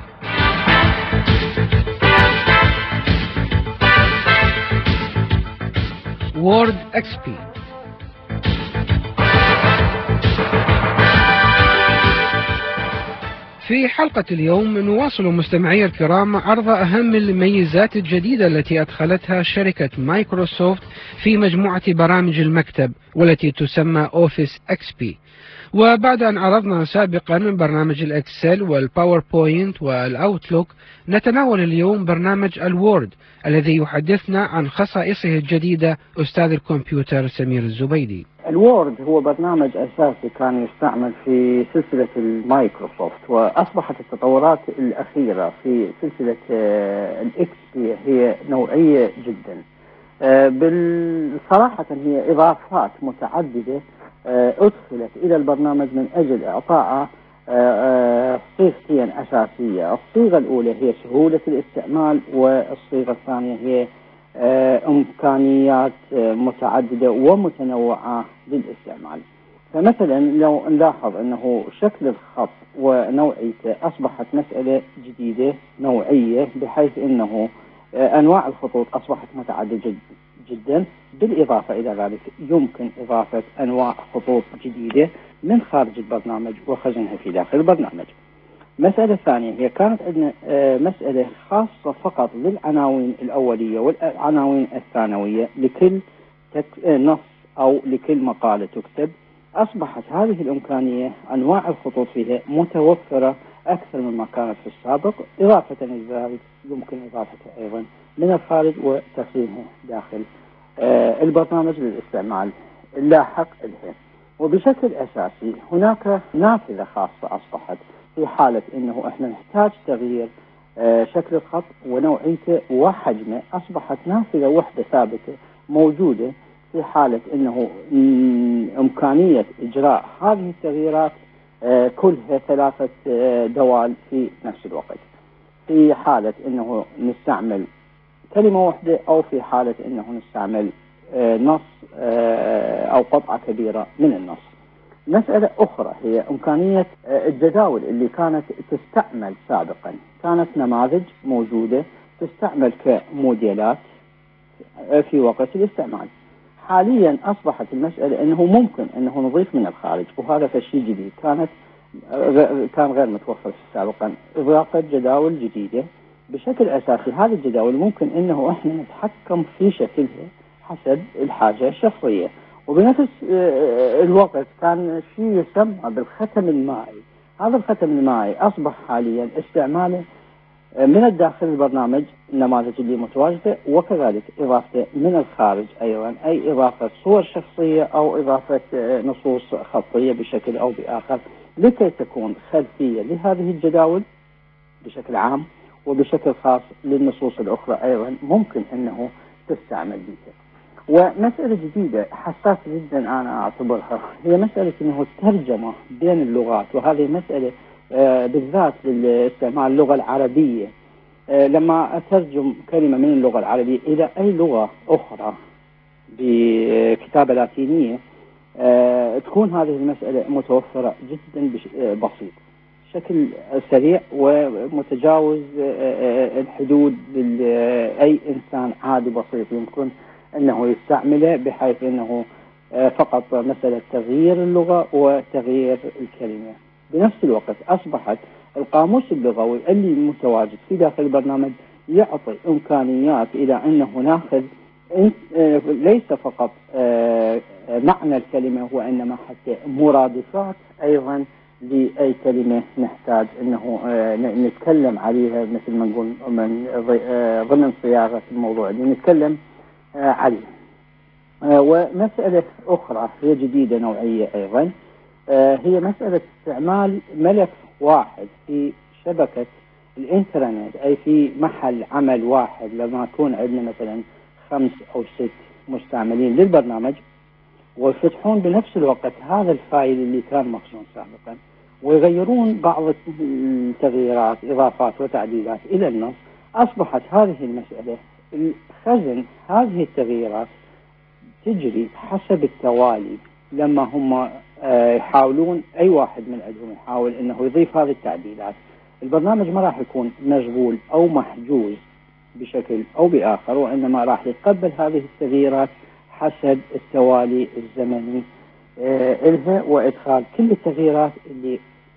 وورد XP. في حلقة اليوم نواصل مستمعي الكرام عرض أهم الميزات الجديدة التي أدخلتها شركة مايكروسوفت في مجموعة برامج المكتب والتي تسمى أوفيس XP. وبعد أن عرضنا سابقا برنامج الإكسل والباوربوينت والأوتلوك، نتناول اليوم برنامج الوورد الذي يحدثنا عن خصائصه الجديدة أستاذ الكمبيوتر سمير الزبيدي. الوورد هو برنامج أساسي كان يستعمل في سلسلة المايكروسوفت، وأصبحت التطورات الأخيرة في سلسلة الإكس بي هي نوعية جدا. بالصراحة هي إضافات متعددة أدخلت إلى البرنامج من أجل إعطاء صيغتين أساسية. الصيغة الأولى هي سهولة الاستعمال، والصيغة الثانية هي إمكانيات متعددة ومتنوعة للاستعمال. فمثلا لو نلاحظ أنه شكل الخط ونوعيته أصبحت مسألة جديدة نوعية، بحيث أنه أنواع الخطوط أصبحت متعددة جدا. بالإضافة إلى ذلك يمكن إضافة أنواع خطوط جديدة من خارج البرنامج وخزنها في داخل البرنامج. مسألة ثانية هي كانت عندنا مسألة خاصة فقط للعناوين الأولية والعناوين الثانوية لكل نص أو لكل مقالة تكتب. أصبحت هذه الإمكانية أنواع الخطوط فيها متوفرة أكثر مما كانت في السابق. إضافة إلى ذلك يمكن إضافتها أيضا من الخارج وتخزينها داخل البرنامج للاستعمال اللاحق لها. وبشكل أساسي هناك نافذة خاصة أصبحت في حالة أنه إحنا نحتاج تغيير شكل الخط ونوعيته وحجمه. أصبحت نافذة وحدة ثابتة موجودة في حالة أنه إمكانية إجراء هذه التغييرات كلها 3 دوال في نفس الوقت، في حالة أنه نستعمل كلمة واحدة أو في حالة أنه نستعمل نص أو قطعة كبيرة من النص. مسألة أخرى هي إمكانية الجداول اللي كانت تستعمل سابقا، كانت نماذج موجودة تستعمل كموديلات في وقت الاستعمال. حاليا أصبحت المسألة أنه ممكن أنه نضيف من الخارج، وهذا شيء جديد كان غير متوفر سابقا. إضافة جداول جديدة بشكل أساسي. هذه الجداول ممكن أنه إحنا نتحكم في شكلها حسب الحاجة الشخصية. وبنفس الوقت كان شيء يسمى بالختم المائي. هذا الختم المائي أصبح حاليا استعماله من الداخل البرنامج النماذج اللي متواجدة، وكذلك إضافته من الخارج أيضا، أي إضافة صور شخصية أو إضافة نصوص خطية بشكل أو بآخر، لكي تكون خلفية لهذه الجداول بشكل عام، وبشكل خاص للنصوص الأخرى أيضا ممكن أنه تستعمل بها. ومسألة جديدة حساسة جدا أنا أعتبرها هي مسألة أنه الترجمة بين اللغات، وهذه مسألة بالذات لاستعمال اللغة العربية. لما أترجم كلمة من اللغة العربية إلى أي لغة أخرى بكتابة لاتينية، تكون هذه المسألة متوفرة جدا بسيط، بشكل سريع ومتجاوز الحدود لأي إنسان عادي بسيط يمكن أنه يستعمله، بحيث أنه فقط مسألة تغيير اللغة وتغيير الكلمة. بنفس الوقت أصبحت القاموس اللغوي اللي متواجد في داخل البرنامج يعطي إمكانيات إلى أنه ناخذ ليس فقط معنى الكلمة، وإنما حتى مرادفات أيضا لأي كلمة نحتاج أنه نتكلم عليها، مثل ما نقول من ضمن صياغة الموضوع اللي نتكلم عليه. ومسألة أخرى هي جديدة نوعية أيضا، هي مسألة استعمال ملف واحد في شبكة الإنترنت، أي في محل عمل واحد. لما يكون عندنا مثلا 5 أو 6 مستعملين للبرنامج، ويفتحون بنفس الوقت هذا الفايل اللي كان مخزون سابقا، ويغيرون بعض التغييرات إضافات وتعديلات إلى النص، أصبحت هذه المسألة الخزن هذه التغييرات تجري حسب التوالي. لما هم يحاولون أي واحد من عندهم يحاول أنه يضيف هذه التعديلات، البرنامج ما راح يكون مشغول أو محجوز بشكل أو بآخر، وإنما راح يتقبل هذه التغييرات حسب التوالي الزمني إلها، وإدخال كل التغييرات اللي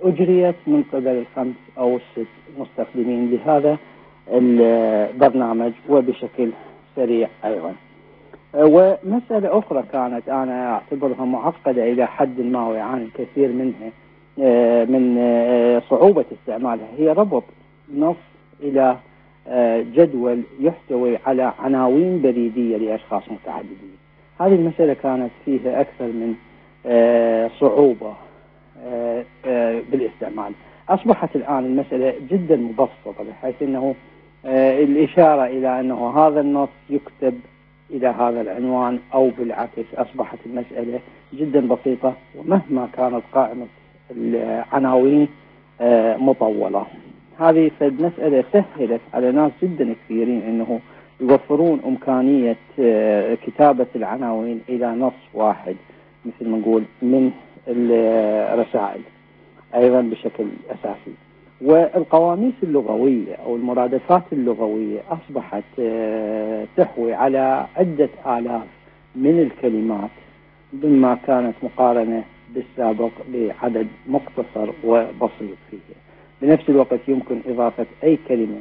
أجريت من قبل 5 أو 6 مستخدمين لهذا البرنامج وبشكل سريع أيضا. ومسألة أخرى كانت أنا أعتبرها معقدة إلى حد ما ويعاني الكثير منها من صعوبة استعمالها، هي ربط نص إلى جدول يحتوي على عناوين بريدية لأشخاص متعددين. هذه المسألة كانت فيها أكثر من صعوبة بالاستعمال. أصبحت الآن المسألة جدا مبسطة، بحيث أنه الإشارة إلى أنه هذا النص يكتب إلى هذا العنوان أو بالعكس. أصبحت المسألة جدا بسيطة، ومهما كانت قائمة العناوين مطولة. هذه المسألة سهلت على ناس جدا كثيرين أنه يوفرون إمكانية كتابة العناوين إلى نص واحد مثل ما نقول من الرسائل أيضا بشكل أساسي. والقواميس اللغوية أو المرادفات اللغوية أصبحت تحوي على عدة آلاف من الكلمات، مما كانت مقارنة بالسابق بعدد مقتصر وبسيط فيها. بنفس الوقت يمكن إضافة أي كلمة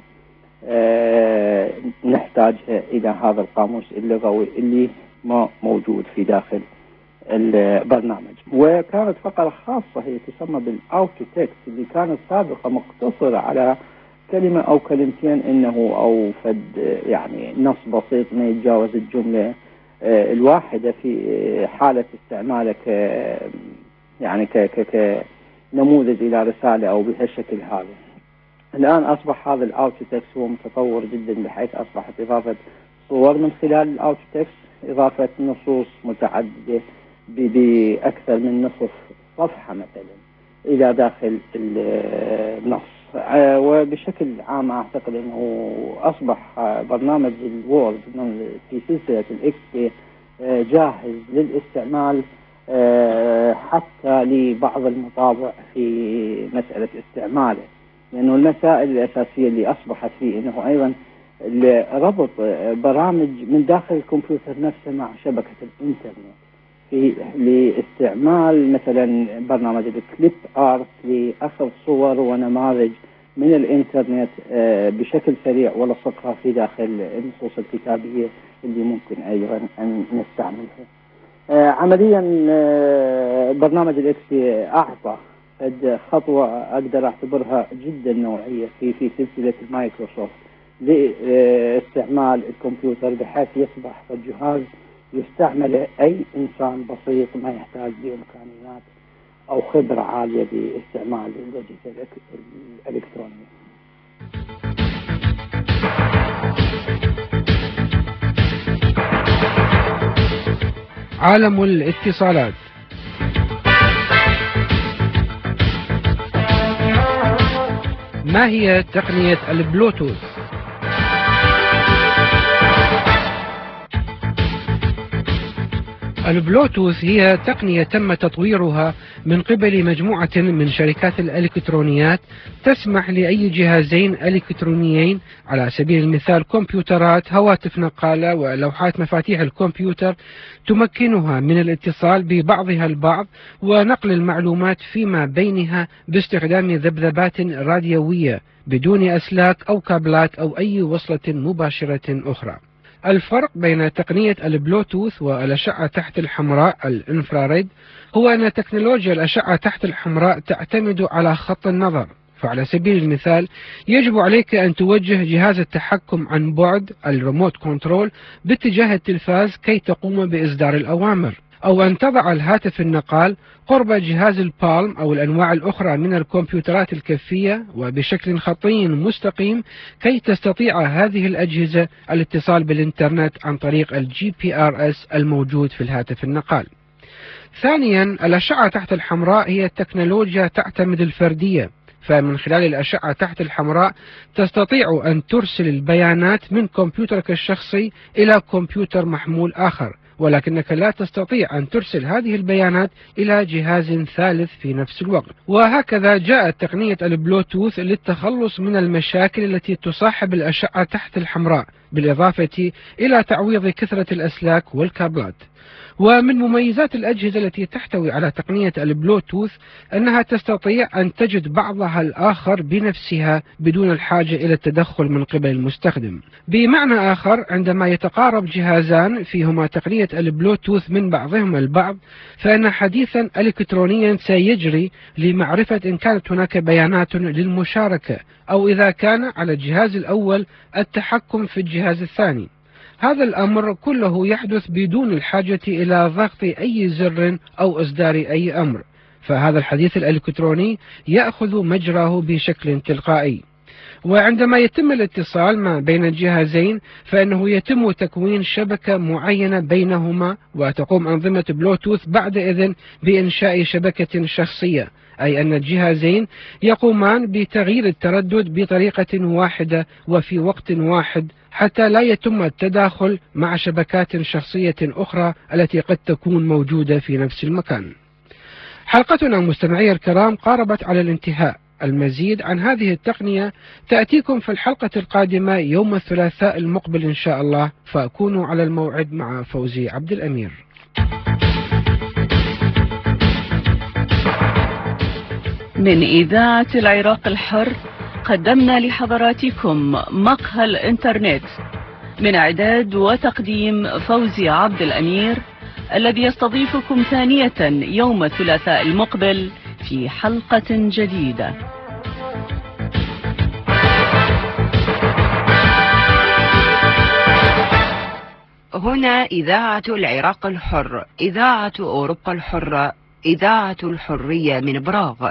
نحتاجها إلى هذا القاموس اللغوي اللي ما موجود في داخل البرنامج. وكانت فقرة خاصة هي تسمى بالأوتو تكست، اللي كانت سابقة مقتصرة على كلمة أو كلمتين إنه أو فد يعني نص بسيط ما يتجاوز الجملة الواحدة في حالة استعمالك يعني كنموذج إلى رسالة أو بهالشكل هذا. الآن أصبح هذا الأوتو تكست هو متطور جدا، بحيث أصبحت إضافة صور من خلال الأوتو تكست، إضافة نصوص متعددة بأكثر من نصف صفحة مثلا إلى داخل النص. وبشكل عام أعتقد أنه أصبح برنامج الوورد في سلسلة الإكس جاهز للاستعمال حتى لبعض المطابع في مسألة استعماله، لأنه المسائل الأساسية اللي أصبحت فيه أنه أيضا ربط برامج من داخل الكمبيوتر نفسه مع شبكة الإنترنت في لاستعمال مثلا برنامج الكليب آرت لأخذ صور ونماذج من الإنترنت بشكل سريع ولصقها في داخل النصوص الكتابية اللي ممكن أيضا أن نستعملها. عمليا برنامج الإكس أعطى خطوة أقدر أعتبرها جدا نوعية في سلسلة مايكروسوفت لاستعمال الكمبيوتر، بحيث يصبح الجهاز يستعمل أي إنسان بسيط ما يحتاج لإمكانيات أو خبرة عالية باستعمال الأجهزة الإلكترونية. عالم الاتصالات. ما هي تقنية البلوتوث؟ البلوتوث هي تقنية تم تطويرها من قبل مجموعة من شركات الإلكترونيات تسمح لأي جهازين إلكترونيين، على سبيل المثال كمبيوترات، هواتف نقالة ولوحات مفاتيح الكمبيوتر، تمكنها من الاتصال ببعضها البعض ونقل المعلومات فيما بينها باستخدام ذبذبات راديوية بدون أسلاك أو كابلات أو أي وصلة مباشرة أخرى. الفرق بين تقنية البلوتوث والأشعة تحت الحمراء الانفراريد هو أن تكنولوجيا الأشعة تحت الحمراء تعتمد على خط النظر، فعلى سبيل المثال يجب عليك أن توجه جهاز التحكم عن بعد الريموت كنترول باتجاه التلفاز كي تقوم بإصدار الأوامر، أو أن تضع الهاتف النقال قرب جهاز البالم أو الأنواع الأخرى من الكمبيوترات الكفية وبشكل خطي مستقيم كي تستطيع هذه الأجهزة الاتصال بالإنترنت عن طريق الGPRS الموجود في الهاتف النقال. ثانيا، الأشعة تحت الحمراء هي تكنولوجيا تعتمد الفردية، فمن خلال الأشعة تحت الحمراء تستطيع أن ترسل البيانات من كمبيوترك الشخصي إلى كمبيوتر محمول آخر، ولكنك لا تستطيع أن ترسل هذه البيانات إلى جهاز ثالث في نفس الوقت. وهكذا جاءت تقنية البلوتوث للتخلص من المشاكل التي تصاحب الأشعة تحت الحمراء، بالإضافة إلى تعويض كثرة الأسلاك والكابلات. ومن مميزات الأجهزة التي تحتوي على تقنية البلوتوث أنها تستطيع أن تجد بعضها الآخر بنفسها بدون الحاجة إلى التدخل من قبل المستخدم. بمعنى آخر، عندما يتقارب جهازان فيهما تقنية البلوتوث من بعضهما البعض، فإن حديثا إلكترونيا سيجري لمعرفة إن كانت هناك بيانات للمشاركة، أو إذا كان على الجهاز الأول التحكم في الجهاز الثاني. هذا الأمر كله يحدث بدون الحاجة إلى ضغط أي زر أو إصدار أي أمر، فهذا الحديث الإلكتروني يأخذ مجراه بشكل تلقائي. وعندما يتم الاتصال ما بين الجهازين فإنه يتم تكوين شبكة معينة بينهما، وتقوم أنظمة بلوتوث بعد إذن بإنشاء شبكة شخصية، أي أن الجهازين يقومان بتغيير التردد بطريقة واحدة وفي وقت واحد، حتى لا يتم التداخل مع شبكات شخصية أخرى التي قد تكون موجودة في نفس المكان. حلقتنا مستمعي الكرام قاربت على الانتهاء. المزيد عن هذه التقنية تأتيكم في الحلقة القادمة يوم الثلاثاء المقبل إن شاء الله، فأكونوا على الموعد مع فوزي عبد الأمير. من إذاعة العراق الحر قدمنا لحضراتكم مقهى الإنترنت، من إعداد وتقديم فوزي عبد الأمير، الذي يستضيفكم ثانية يوم الثلاثاء المقبل في حلقة جديدة. هنا إذاعة العراق الحر، إذاعة أوروبا الحرة، إذاعة الحرية من براغ.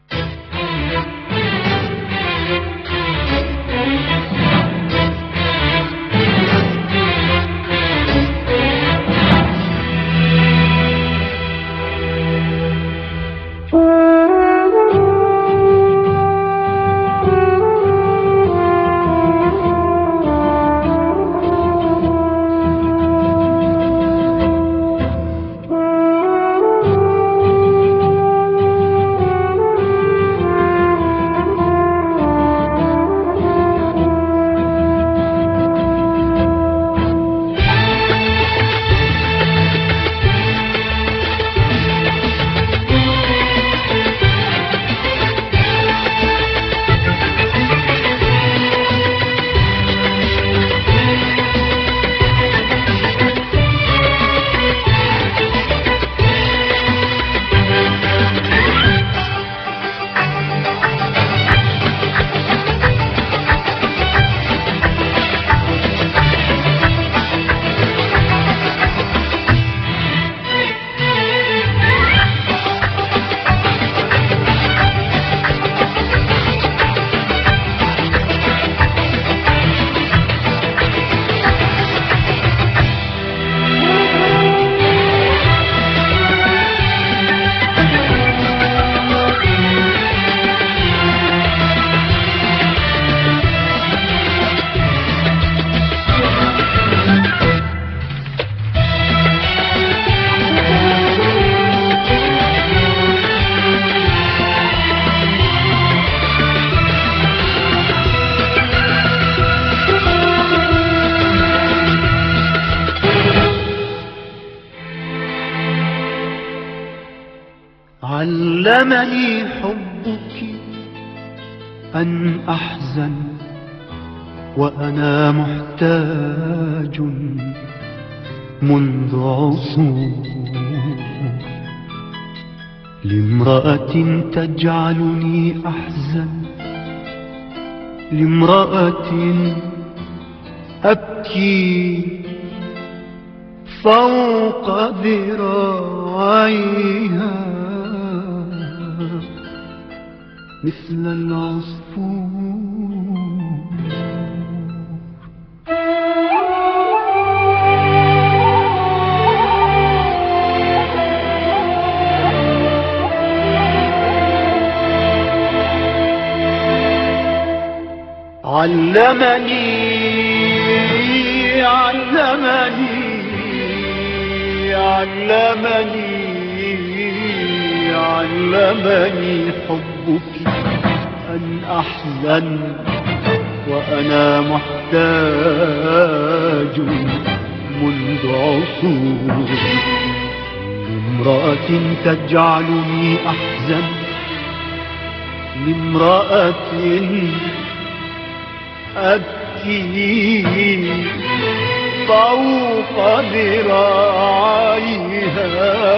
علمني حبك أن أحزن وأنا محتاج منذ عصور لامرأة تجعلني أحزن، لامرأة أبكي فوق ذراعيها مثل العصفور. علمني علمني حبك أن أحزن وأنا محتاج منذ عصور لامرأة تجعلني أحزن، لامرأة أبكي فوق ذراعيها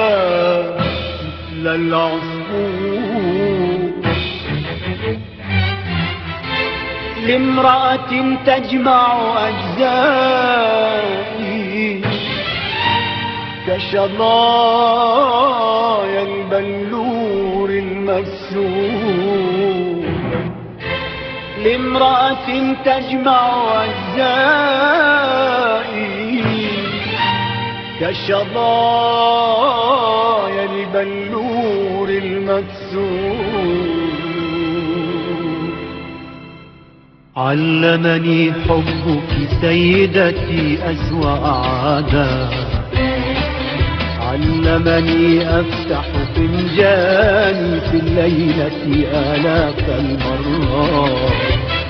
مثل العصفور، لامرأة تجمع أجزائي كشظايا البلور المكسور، لامرأة تجمع أجزائي كشظايا البلور المكسور. علمني حبك سيدتي أسوأ عادة، علمني أفتح فنجاني في الليلة آلاف المرات،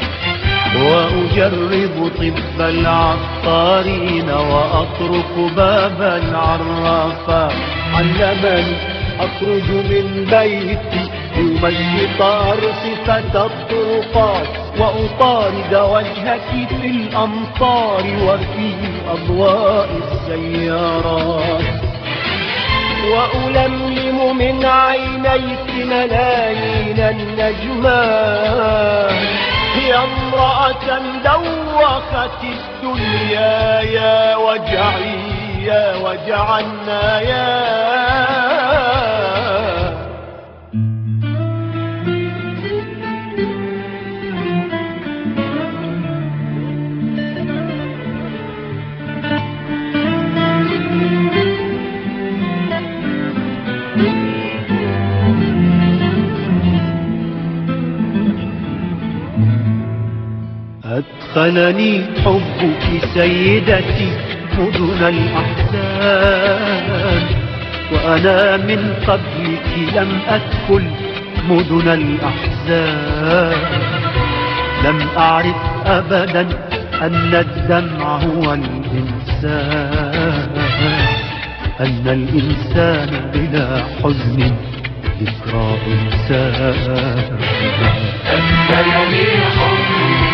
وأجرب طب العطارين وأطرق باب العرافات. علمني أخرج من بيتي يوم الشتاء أرصفة الطرقات، وأطارد وجهك في الأمطار وفي أضواء السيارات، وألملم من عينيك ملايين النجمات. يا امرأة دوخت الدنيا يا وجعي يا وجع النايا. أدخلني حبك سيدتي مدن الأحزان، وأنا من قبلك لم أدخل مدن الأحزان. لم أعرف أبدا أن الدمع هو الإنسان، أن الإنسان بلا حزن ذكرى إنسان. أدخلني حبك